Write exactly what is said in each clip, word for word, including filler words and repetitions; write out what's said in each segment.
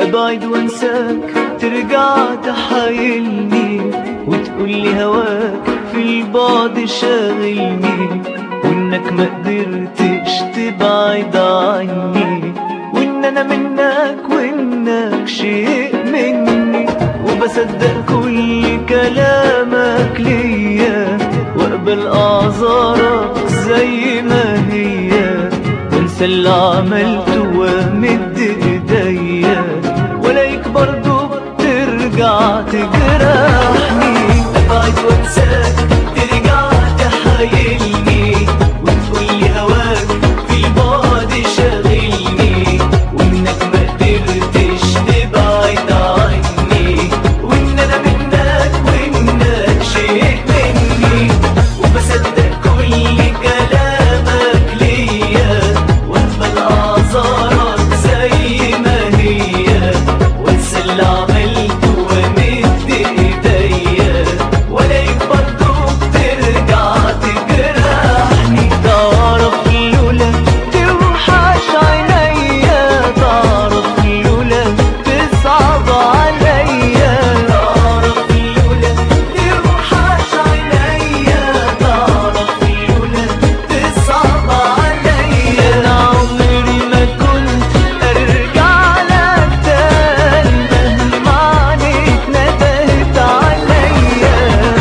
ابعد وانساك ترجع تحايلني وتقولي هواك في البعد شاغلني، وانك ما قدرتش تبعد عني، وان انا منك وانك شيء مني، وبصدق كل كلامك ليا واقبل اعذارك زي ما هي، وانسى اللي عملته وامد ايديا، ولاقيك برضو بترجع تجرحني. ابعد وانساك ترجع تحايلني وتقولي هواك في البعد شاغلني، وانك ما قدرتش تبعد عني، وان انا منك وانك شيء مني، وبصدق كل كلامك ليا واقبل اعذارك زي ما هي، وانسى اللي عملته وامد ايديا، ولاقيك برضو بترجع تجرحني. تعرف لولا توحش عينيا، تعرف لولا تصعب عليا، تعرف لولا توحش عينيا، تعرف لولا تصعب عليا، انا عمري ما كنت ارجع لك تاني مهما عنيك ندهت عليا.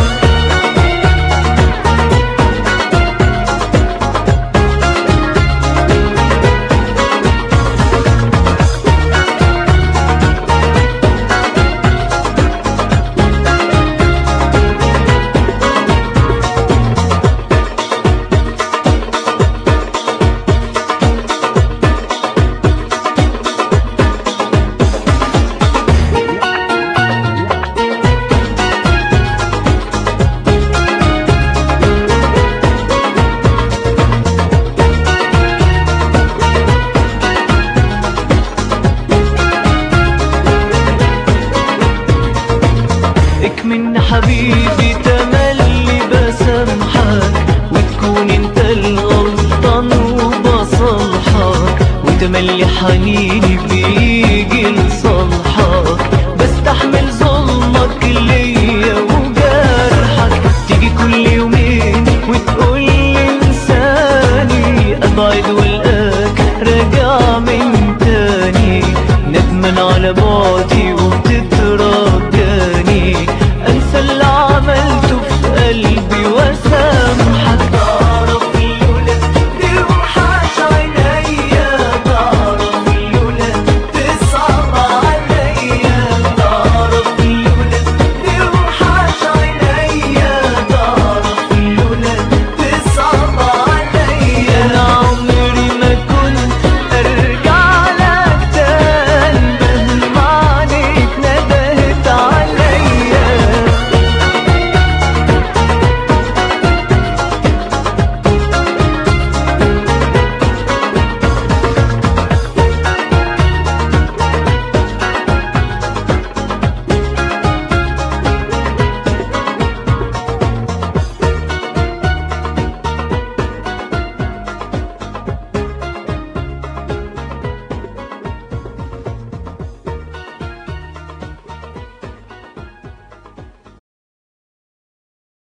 اكمن حبيبي تملي بسامحك، وتكون انت الغلطان وبصالحك، وتملي حنيني بيجي